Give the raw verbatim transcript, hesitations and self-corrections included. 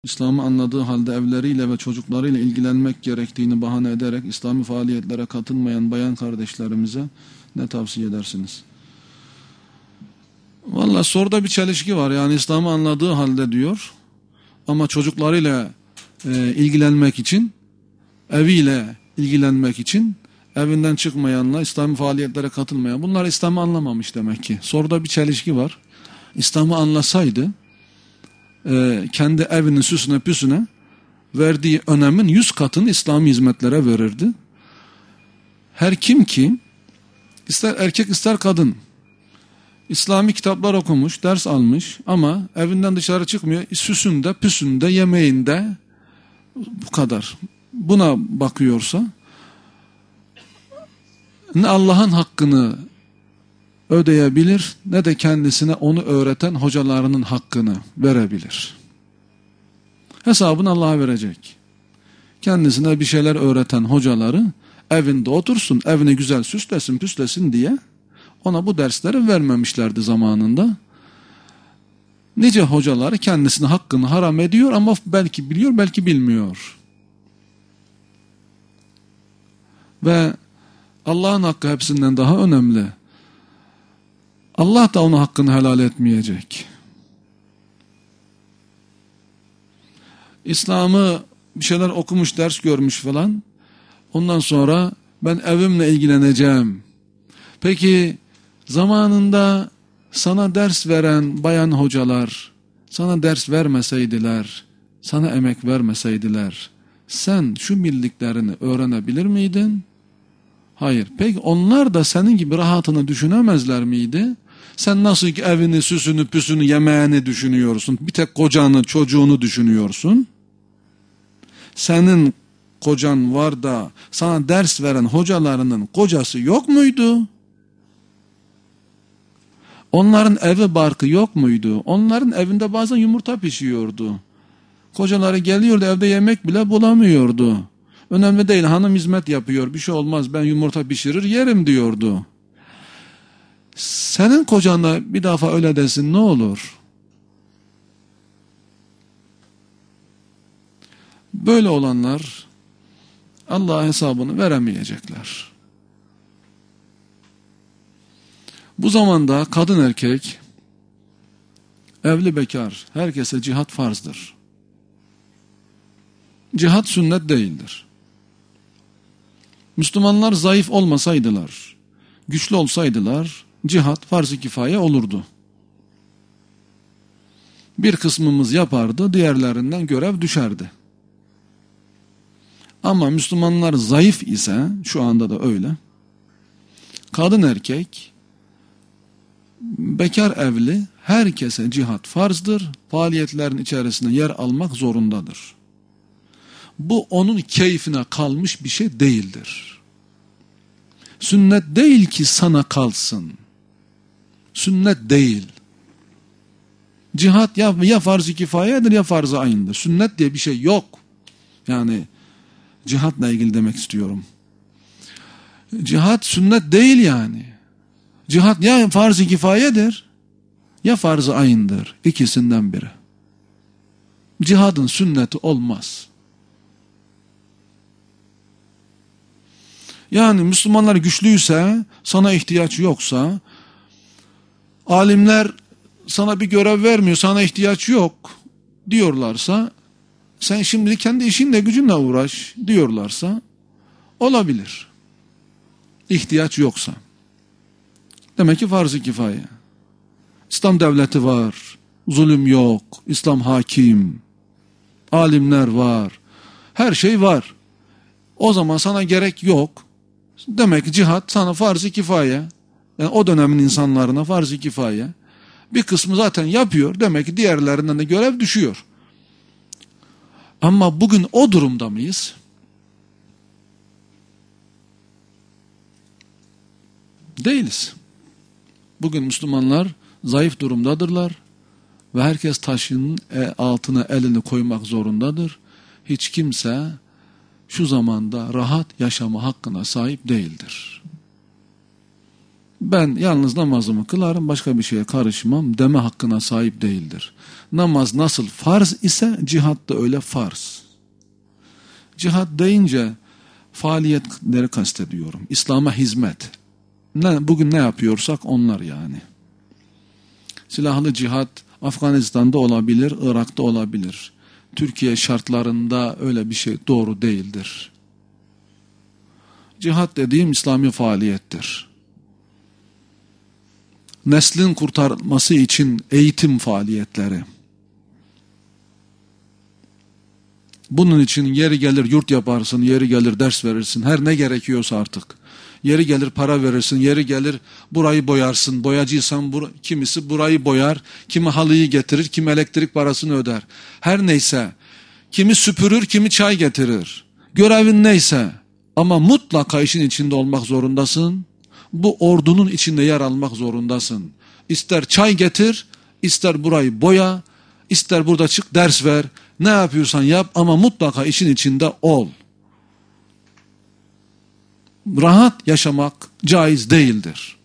İslam'ı anladığı halde evleriyle ve çocuklarıyla ilgilenmek gerektiğini bahane ederek İslami faaliyetlere katılmayan bayan kardeşlerimize ne tavsiye edersiniz? Vallahi soruda bir çelişki var. Yani İslam'ı anladığı halde diyor ama çocuklarıyla e, ilgilenmek için, eviyle ilgilenmek için evinden çıkmayanla İslami faaliyetlere katılmayan. Bunlar İslam'ı anlamamış demek ki. Soruda bir çelişki var. İslam'ı anlasaydı e, kendi evinin süsüne püsüne verdiği önemin yüz katını İslami hizmetlere verirdi. Her kim ki ister erkek ister kadın İslami kitaplar okumuş, ders almış ama evinden dışarı çıkmıyor. Süsünde, püsünde, yemeğinde bu kadar. Buna bakıyorsa ne Allah'ın hakkını ödeyebilir ne de kendisine onu öğreten hocalarının hakkını verebilir. Hesabını Allah'a verecek. Kendisine bir şeyler öğreten hocaları evinde otursun, evini güzel süslesin, püslesin diye ona bu dersleri vermemişlerdi zamanında. Nice hocaları kendisine hakkını haram ediyor ama belki biliyor, belki bilmiyor. Ve Allah'ın hakkı hepsinden daha önemli. Allah da onun hakkını helal etmeyecek. İslam'ı bir şeyler okumuş, ders görmüş falan. Ondan sonra ben evimle ilgileneceğim. Peki zamanında sana ders veren bayan hocalar, sana ders vermeseydiler, sana emek vermeseydiler, sen şu bildiklerini öğrenebilir miydin? Hayır. Peki onlar da senin gibi rahatını düşünemezler miydi? Sen nasıl ki evini, süsünü, püsünü, yemeğini düşünüyorsun, bir tek kocanı, çocuğunu düşünüyorsun. Senin kocan var da sana ders veren hocalarının kocası yok muydu? Onların evi barkı yok muydu? Onların evinde bazen yumurta pişiyordu. Kocaları geliyordu, evde yemek bile bulamıyordu. Önemli değil, hanım hizmet yapıyor, bir şey olmaz, ben yumurta pişirir yerim diyordu. Senin kocana bir defa öyle desin ne olur? Böyle olanlar Allah'a hesabını veremeyecekler. Bu zamanda kadın erkek, evli bekar, herkese cihat farzdır. Cihat sünnet değildir. Müslümanlar zayıf olmasaydılar, güçlü olsaydılar, cihat farz-ı kifaye olurdu. Bir kısmımız yapardı, diğerlerinden görev düşerdi. Ama Müslümanlar zayıf ise, şu anda da öyle, kadın erkek, bekar evli, herkese cihat farzdır, faaliyetlerin içerisinde yer almak zorundadır. Bu onun keyfine kalmış bir şey değildir. Sünnet değil ki sana kalsın. Sünnet değil. Cihat ya, ya farz-ı kifayedir ya farz-ı ayındır. Sünnet diye bir şey yok. Yani cihatla ilgili demek istiyorum. Cihat sünnet değil yani. Cihat ya farz-ı kifayedir ya farz-ı ayındır. İkisinden biri. Cihadın sünneti olmaz. Yani Müslümanlar güçlüyse, sana ihtiyaç yoksa, alimler sana bir görev vermiyor, sana ihtiyaç yok diyorlarsa, sen şimdi kendi işinle gücünle uğraş diyorlarsa, olabilir. İhtiyaç yoksa. Demek ki farz-ı kifaye. İslam devleti var, zulüm yok, İslam hakim, alimler var, her şey var. O zaman sana gerek yok. Demek ki cihat sana farz-ı kifaye. Yani o dönemin insanlarına farz-ı kifaye. Bir kısmı zaten yapıyor. Demek ki diğerlerinden de görev düşüyor. Ama bugün o durumda mıyız? Değiliz. Bugün Müslümanlar zayıf durumdadırlar. Ve herkes taşın altına elini koymak zorundadır. Hiç kimse şu zamanda rahat yaşama hakkına sahip değildir. ben yalnız namazımı kılarım, başka bir şeye karışmam deme hakkına sahip değildir. Namaz nasıl farz ise cihat da öyle farz. Cihat deyince faaliyetleri kastediyorum. İslam'a hizmet. Ne, bugün ne yapıyorsak onlar yani. Silahlı cihat Afganistan'da olabilir, Irak'ta olabilir. Türkiye şartlarında öyle bir şey doğru değildir. Cihat dediğim İslami faaliyettir. Neslin kurtarılması için eğitim faaliyetleri. Bunun için yeri gelir yurt yaparsın, yeri gelir ders verirsin, her ne gerekiyorsa artık. Yeri gelir para verirsin, yeri gelir burayı boyarsın. Boyacıysan bur kimisi burayı boyar, kimi halıyı getirir, kimi elektrik parasını öder. Her neyse, kimi süpürür, kimi çay getirir. Görevin neyse ama mutlaka işin içinde olmak zorundasın. Bu ordunun içinde yer almak zorundasın. İster çay getir, ister burayı boya, ister burada çık ders ver. Ne yapıyorsan yap ama mutlaka işin içinde ol. Rahat yaşamak caiz değildir.